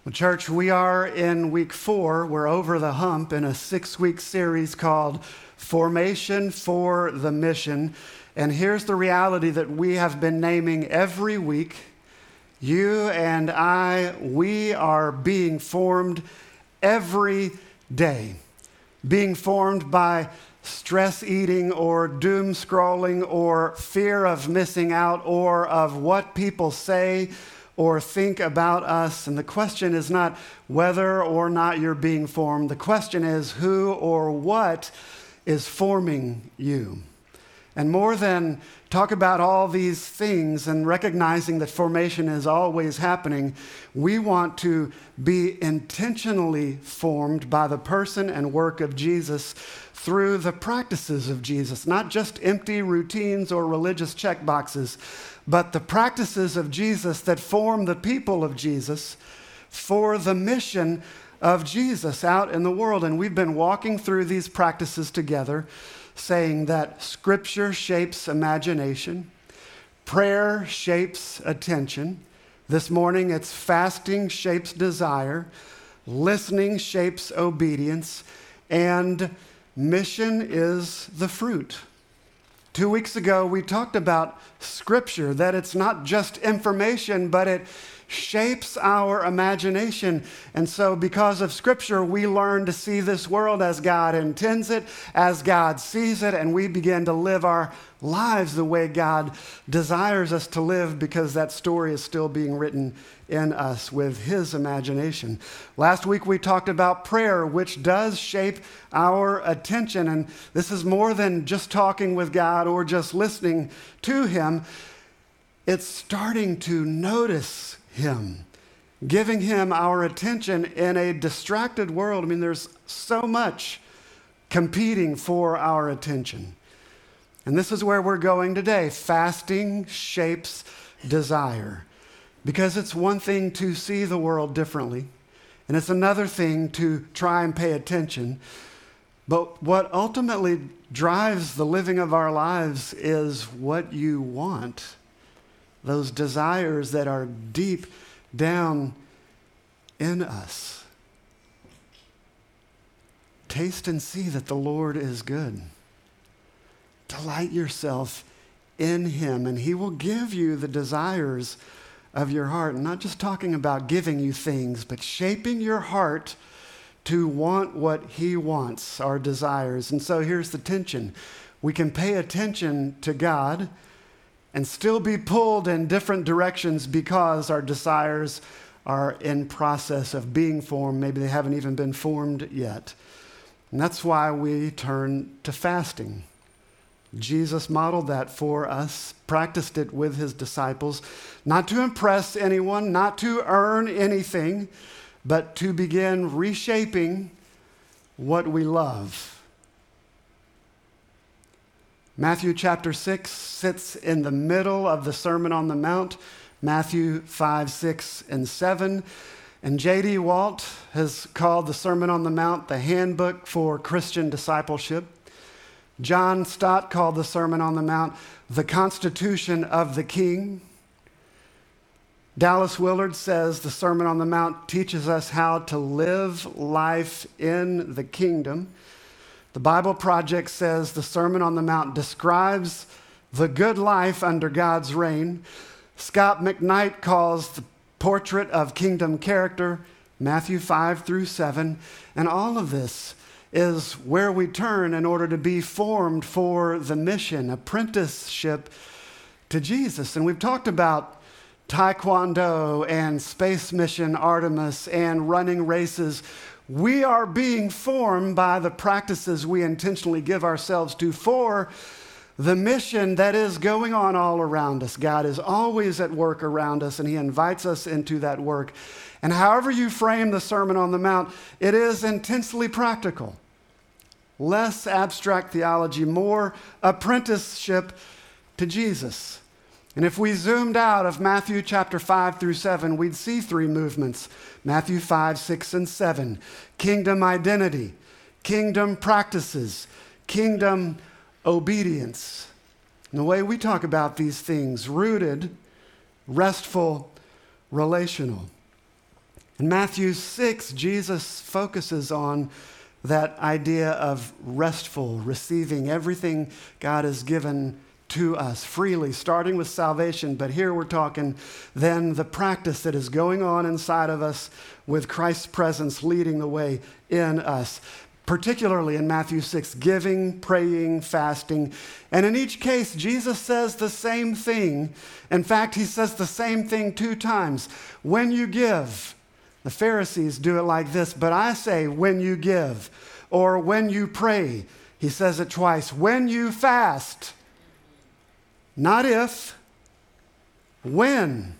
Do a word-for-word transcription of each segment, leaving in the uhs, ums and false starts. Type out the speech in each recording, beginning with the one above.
Well, church, we are in week four. We're over the hump in a six-week series called Formation for the Mission. And here's the reality that we have been naming every week. You and I, we are being formed every day. Being formed by stress eating or doom scrolling or fear of missing out or of what people say or think about us. And the question is not whether or not you're being formed. The question is who or what is forming you. And more than talk about all these things and recognizing that formation is always happening, we want to be intentionally formed by the person and work of Jesus through the practices of Jesus, not just empty routines or religious checkboxes, but the practices of Jesus that form the people of Jesus for the mission of Jesus out in the world. And we've been walking through these practices together, saying that Scripture shapes imagination, prayer shapes attention. This morning it's fasting shapes desire, listening shapes obedience, and mission is the fruit. Two weeks ago we talked about Scripture, that it's not just information, but it shapes our imagination. And so because of Scripture, we learn to see this world as God intends it, as God sees it, and we begin to live our lives the way God desires us to live because that story is still being written in us with His imagination. Last week we talked about prayer, which does shape our attention. And this is more than just talking with God or just listening to Him. It's starting to notice Him, giving Him our attention in a distracted world. I mean, there's so much competing for our attention. And this is where we're going today. Fasting shapes desire. Because it's one thing to see the world differently, and it's another thing to try and pay attention. But what ultimately drives the living of our lives is what you want. Those desires that are deep down in us. Taste and see that the Lord is good. Delight yourself in Him, and He will give you the desires of your heart. And not just talking about giving you things, but shaping your heart to want what He wants, our desires. And so here's the tension. We can pay attention to God and still be pulled in different directions because our desires are in process of being formed. Maybe they haven't even been formed yet. And that's why we turn to fasting. Jesus modeled that for us, practiced it with His disciples, not to impress anyone, not to earn anything, but to begin reshaping what we love. Matthew chapter six sits in the middle of the Sermon on the Mount, Matthew five, six, and seven. And J D Walt has called the Sermon on the Mount the handbook for Christian discipleship. John Stott called the Sermon on the Mount the Constitution of the King. Dallas Willard says the Sermon on the Mount teaches us how to live life in the kingdom. The Bible Project says the Sermon on the Mount describes the good life under God's reign. Scott McKnight calls the portrait of kingdom character, Matthew five through seven. And all of this is where we turn in order to be formed for the mission, apprenticeship to Jesus. And we've talked about Taekwondo and Space Mission Artemis and running races. We are being formed by the practices we intentionally give ourselves to for the mission that is going on all around us. God is always at work around us, and He invites us into that work. And however you frame the Sermon on the Mount, it is intensely practical. Less abstract theology, more apprenticeship to Jesus. And if we zoomed out of Matthew chapter five through seven, we'd see three movements. Matthew five, six, and seven. Kingdom identity, kingdom practices, kingdom obedience. And the way we talk about these things, rooted, restful, relational. In Matthew six, Jesus focuses on that idea of restful, receiving everything God has given to us freely, starting with salvation. But here we're talking then the practice that is going on inside of us with Christ's presence leading the way in us. Particularly in Matthew six, giving, praying, fasting. And in each case, Jesus says the same thing. In fact, he says the same thing two times. When you give, the Pharisees do it like this, but I say when you give, or when you pray. He says it twice. When you fast, not if, when.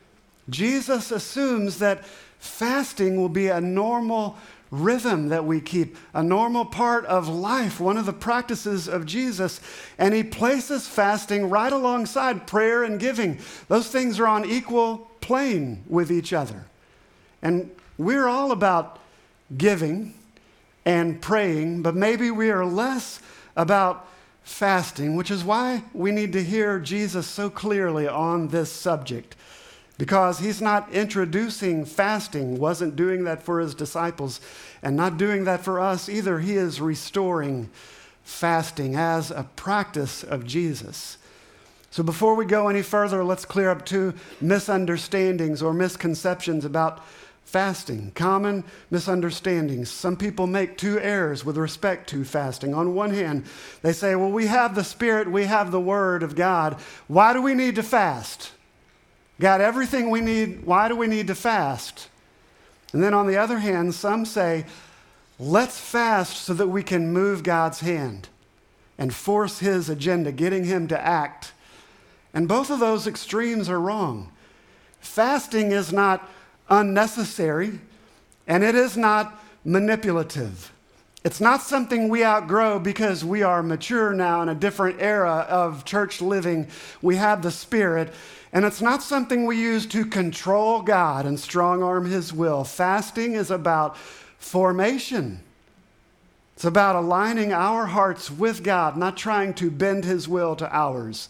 Jesus assumes that fasting will be a normal rhythm that we keep, a normal part of life, one of the practices of Jesus. And he places fasting right alongside prayer and giving. Those things are on equal plane with each other. And we're all about giving and praying, but maybe we are less about fasting, which is why we need to hear Jesus so clearly on this subject. Because he's not introducing fasting, wasn't doing that for his disciples, and not doing that for us either. He is restoring fasting as a practice of Jesus. So before we go any further, let's clear up two misunderstandings or misconceptions about fasting. Common misunderstandings. Some people make two errors with respect to fasting. On one hand, they say, well, we have the Spirit, we have the Word of God. Why do we need to fast? Got everything we need. Why do we need to fast? And then on the other hand, some say, let's fast so that we can move God's hand and force his agenda, getting him to act. And both of those extremes are wrong. Fasting is not unnecessary, and it is not manipulative. It's not something we outgrow because we are mature now in a different era of church living. We have the Spirit. And it's not something we use to control God and strong-arm his will. Fasting is about formation. It's about aligning our hearts with God, not trying to bend his will to ours.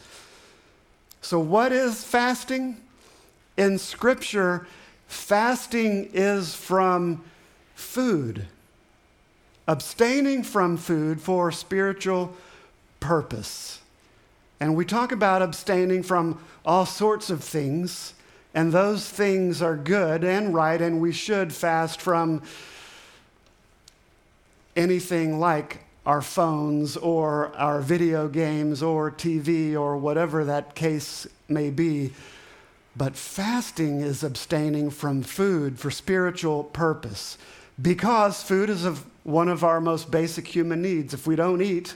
So what is fasting? In Scripture, fasting is from food. Abstaining from food for spiritual purpose. And we talk about abstaining from all sorts of things, and those things are good and right, and we should fast from anything like our phones or our video games or T V or whatever that case may be. But fasting is abstaining from food for spiritual purpose, because food is of one of our most basic human needs. If we don't eat,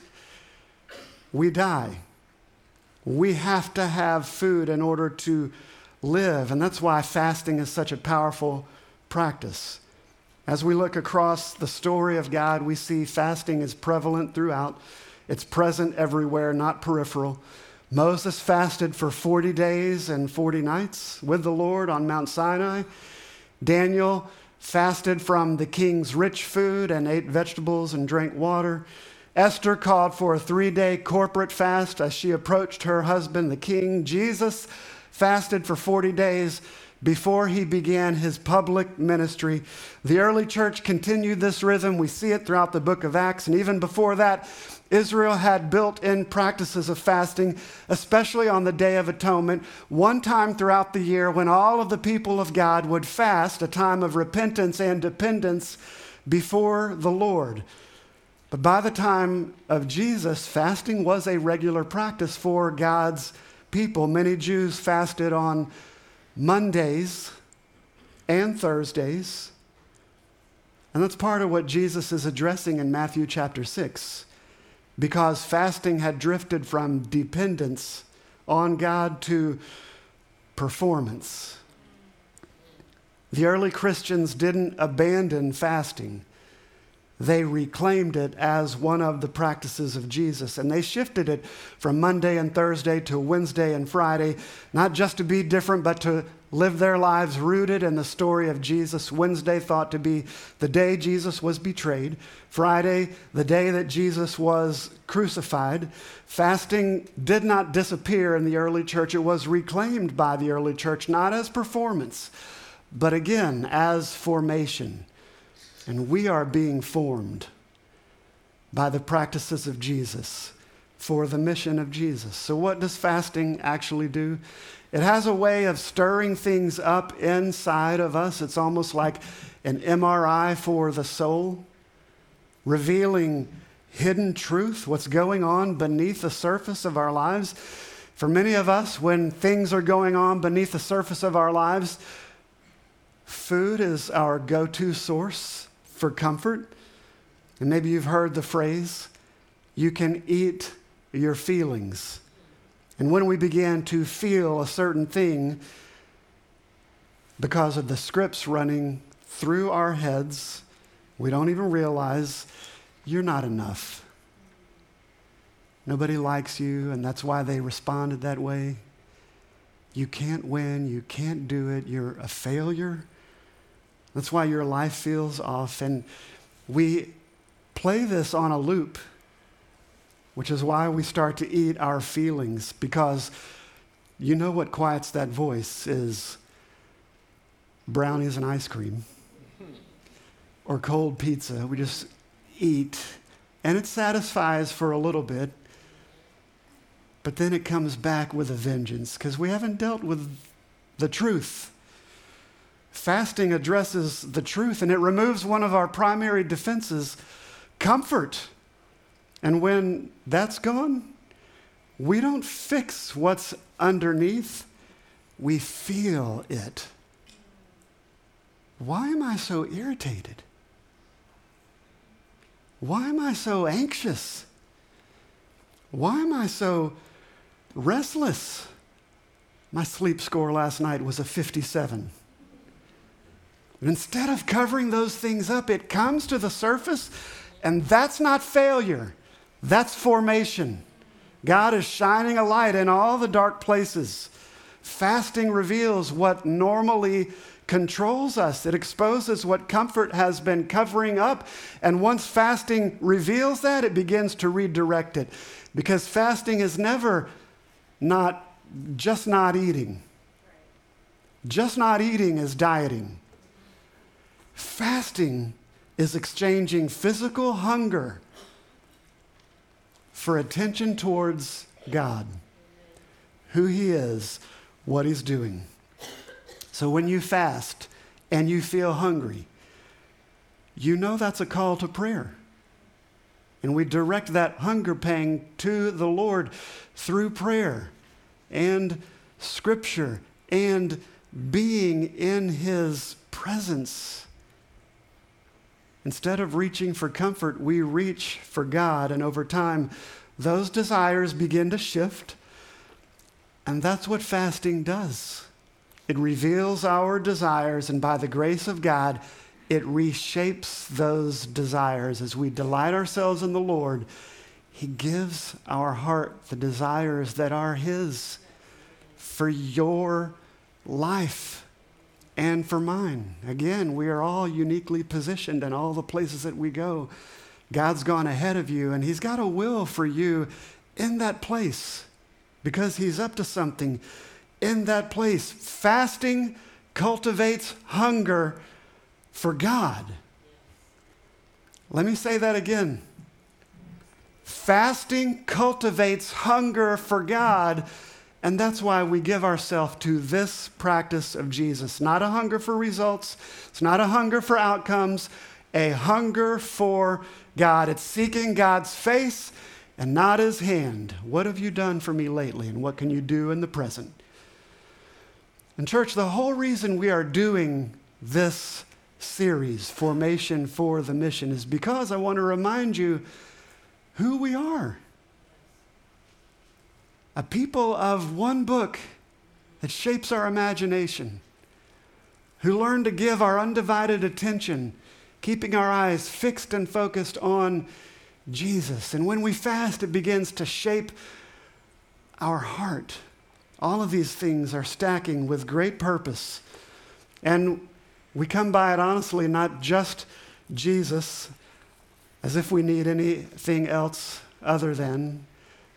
we die. We have to have food in order to live, and that's why fasting is such a powerful practice. As we look across the story of God, we see fasting is prevalent throughout. It's present everywhere, not peripheral. Moses fasted for forty days and forty nights with the Lord on Mount Sinai. Daniel fasted from the king's rich food and ate vegetables and drank water. Esther called for a three-day corporate fast as she approached her husband, the king. Jesus fasted for forty days before he began his public ministry. The early church continued this rhythm. We see it throughout the book of Acts. And even before that, Israel had built-in practices of fasting, especially on the Day of Atonement, one time throughout the year when all of the people of God would fast, a time of repentance and dependence before the Lord. But by the time of Jesus, fasting was a regular practice for God's people. Many Jews fasted on Mondays and Thursdays. And that's part of what Jesus is addressing in Matthew chapter six. Because fasting had drifted from dependence on God to performance. The early Christians didn't abandon fasting. They reclaimed it as one of the practices of Jesus. And they shifted it from Monday and Thursday to Wednesday and Friday, not just to be different, but to live their lives rooted in the story of Jesus. Wednesday thought to be the day Jesus was betrayed. Friday, the day that Jesus was crucified. Fasting did not disappear in the early church. It was reclaimed by the early church, not as performance, but again, as formation. And we are being formed by the practices of Jesus for the mission of Jesus. So what does fasting actually do? It has a way of stirring things up inside of us. It's almost like an M R I for the soul, revealing hidden truth, what's going on beneath the surface of our lives. For many of us, when things are going on beneath the surface of our lives, food is our go-to source for comfort. And maybe you've heard the phrase, you can eat your feelings. And when we begin to feel a certain thing, because of the scripts running through our heads, we don't even realize you're not enough. Nobody likes you, and that's why they responded that way. You can't win, you can't do it, you're a failure. That's why your life feels off. And we play this on a loop, which is why we start to eat our feelings, because you know what quiets that voice is brownies and ice cream or cold pizza. We just eat, and it satisfies for a little bit, but then it comes back with a vengeance because we haven't dealt with the truth. Fasting addresses the truth, and it removes one of our primary defenses, comfort. And when that's gone, we don't fix what's underneath, we feel it. Why am I so irritated? Why am I so anxious? Why am I so restless? My sleep score last night was a fifty-seven. But instead of covering those things up, it comes to the surface, and that's not failure. That's formation. God is shining a light in all the dark places. Fasting reveals what normally controls us. It exposes what comfort has been covering up. And once fasting reveals that, it begins to redirect it. Because fasting is never not just not eating. Just not eating is dieting. Fasting is exchanging physical hunger for attention towards God, who He is, what He's doing. So when you fast and you feel hungry, you know that's a call to prayer. And we direct that hunger pang to the Lord through prayer and Scripture and being in His presence. Instead of reaching for comfort, we reach for God, and over time, those desires begin to shift, and that's what fasting does. It reveals our desires, and by the grace of God, it reshapes those desires. As we delight ourselves in the Lord, He gives our heart the desires that are His for your life and for mine. Again, we are all uniquely positioned in all the places that we go. God's gone ahead of you, and He's got a will for you in that place because He's up to something in that place. Fasting cultivates hunger for God. Let me say that again. Fasting cultivates hunger for God, and that's why we give ourselves to this practice of Jesus. Not a hunger for results. It's not a hunger for outcomes. A hunger for God. It's seeking God's face and not His hand. What have you done for me lately, and what can you do in the present? And church, the whole reason we are doing this series, Formation for the Mission, is because I want to remind you who we are. A people of one book that shapes our imagination, who learn to give our undivided attention, keeping our eyes fixed and focused on Jesus. And when we fast, it begins to shape our heart. All of these things are stacking with great purpose. And we come by it honestly, not just Jesus, as if we need anything else other than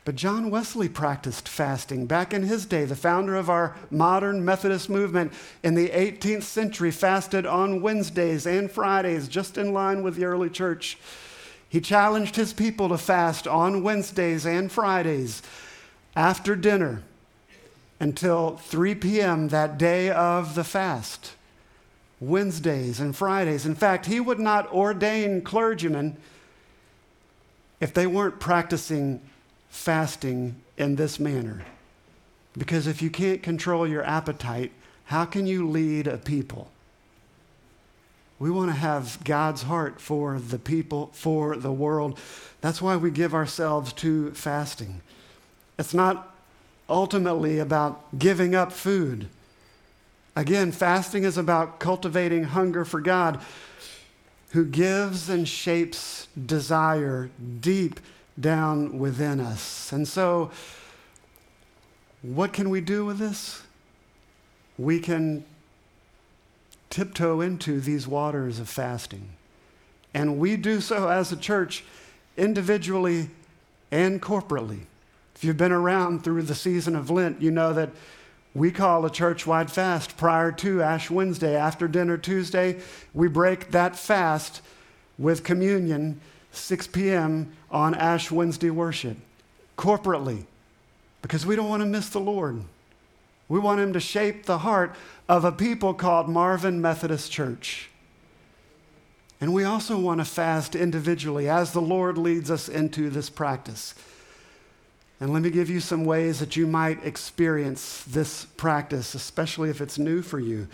But John Wesley practiced fasting. Back in his day, the founder of our modern Methodist movement in the eighteenth century fasted on Wednesdays and Fridays, just in line with the early church. He challenged his people to fast on Wednesdays and Fridays after dinner until three p.m. that day of the fast. Wednesdays and Fridays. In fact, he would not ordain clergymen if they weren't practicing fasting in this manner. Because if you can't control your appetite, how can you lead a people? We want to have God's heart for the people, for the world. That's why we give ourselves to fasting. It's not ultimately about giving up food. Again, fasting is about cultivating hunger for God, who gives and shapes desire deep down within us. And so, what can we do with this? We can tiptoe into these waters of fasting. And we do so as a church, individually and corporately. If you've been around through the season of Lent, you know that we call a church-wide fast prior to Ash Wednesday. After dinner Tuesday, we break that fast with communion, six p.m. on Ash Wednesday worship, corporately, because we don't want to miss the Lord. We want him to shape the heart of a people called Marvin Methodist Church. And we also want to fast individually as the Lord leads us into this practice. And let me give you some ways that you might experience this practice, especially if it's new for you.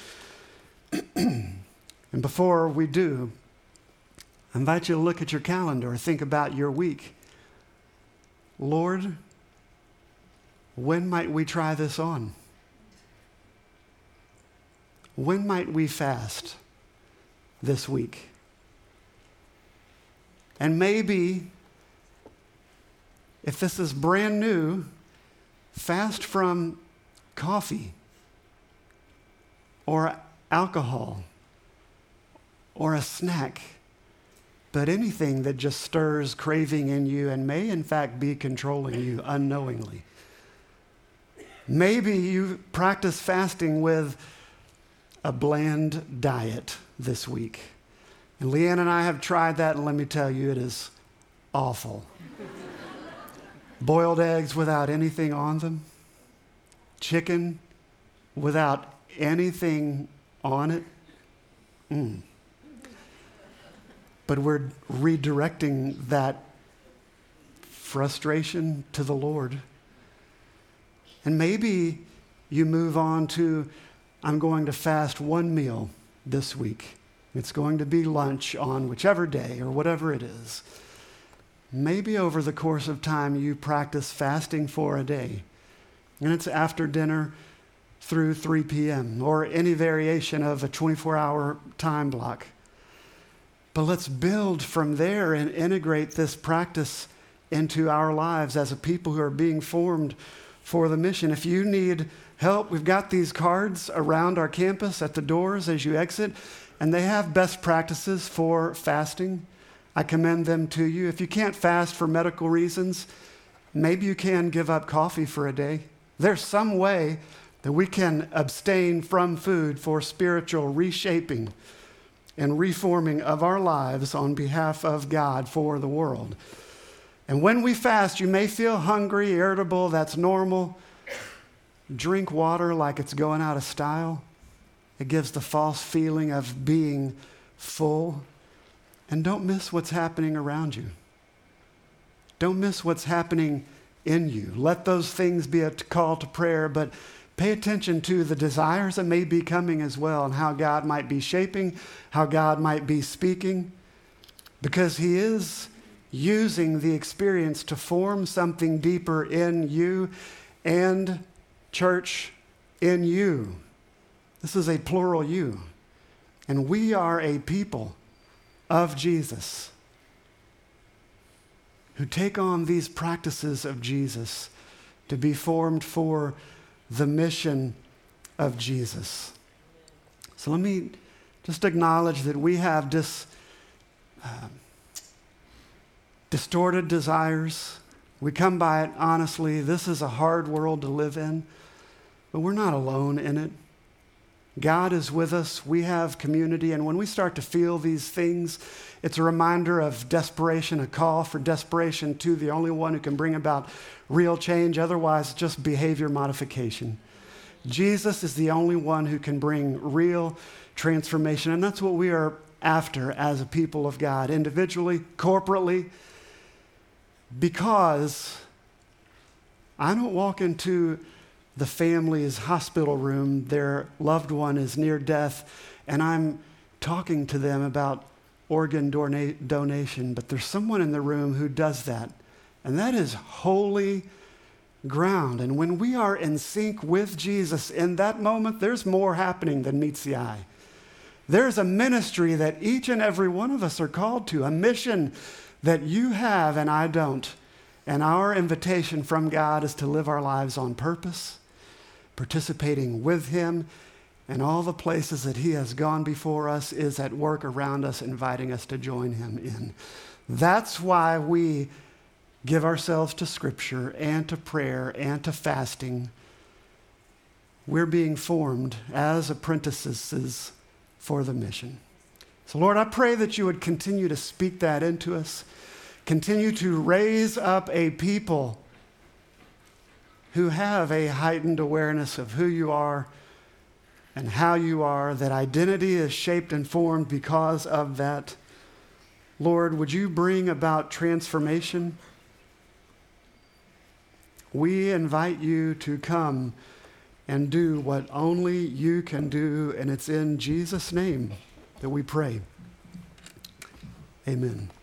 And before we do, I invite you to look at your calendar or think about your week. Lord, when might we try this on? When might we fast this week? And maybe, if this is brand new, fast from coffee or alcohol or a snack, but anything that just stirs craving in you and may in fact be controlling you unknowingly. Maybe you practice fasting with a bland diet this week. And Leanne and I have tried that, and let me tell you, it is awful. Boiled eggs without anything on them, chicken without anything on it. Mm. But we're redirecting that frustration to the Lord. And maybe you move on to, I'm going to fast one meal this week. It's going to be lunch on whichever day or whatever it is. Maybe over the course of time you practice fasting for a day. And it's after dinner through three p.m. or any variation of a twenty-four hour time block. But let's build from there and integrate this practice into our lives as a people who are being formed for the mission. If you need help, we've got these cards around our campus at the doors as you exit, and they have best practices for fasting. I commend them to you. If you can't fast for medical reasons, maybe you can give up coffee for a day. There's some way that we can abstain from food for spiritual reshaping and reforming of our lives on behalf of God for the world. And when we fast, you may feel hungry, irritable, that's normal. Drink water like it's going out of style. It gives the false feeling of being full. And don't miss what's happening around you. Don't miss what's happening in you. Let those things be a call to prayer, but pay attention to the desires that may be coming as well and how God might be shaping, how God might be speaking, because he is using the experience to form something deeper in you and, church, in you. This is a plural you. And we are a people of Jesus who take on these practices of Jesus to be formed for the mission of Jesus. So let me just acknowledge that we have dis, uh, distorted desires, We come by it honestly. This is a hard world to live in, but we're not alone in it. God is with us. We have community. And when we start to feel these things, it's a reminder of desperation, a call for desperation to the only one who can bring about real change. Otherwise, just behavior modification. Jesus is the only one who can bring real transformation. And that's what we are after as a people of God, individually, corporately, because I don't walk into the family's hospital room, their loved one is near death, and I'm talking to them about organ dona- donation, but there's someone in the room who does that, and that is holy ground. And when we are in sync with Jesus in that moment, there's more happening than meets the eye. There's a ministry that each and every one of us are called to, a mission that you have and I don't. And our invitation from God is to live our lives on purpose, participating with him, and all the places that he has gone before us is at work around us, inviting us to join him in. That's why we give ourselves to Scripture and to prayer and to fasting. We're being formed as apprentices for the mission. So Lord, I pray that you would continue to speak that into us, continue to raise up a people who have a heightened awareness of who you are and how you are, that identity is shaped and formed because of that. Lord, would you bring about transformation? We invite you to come and do what only you can do, and it's in Jesus' name that we pray. Amen.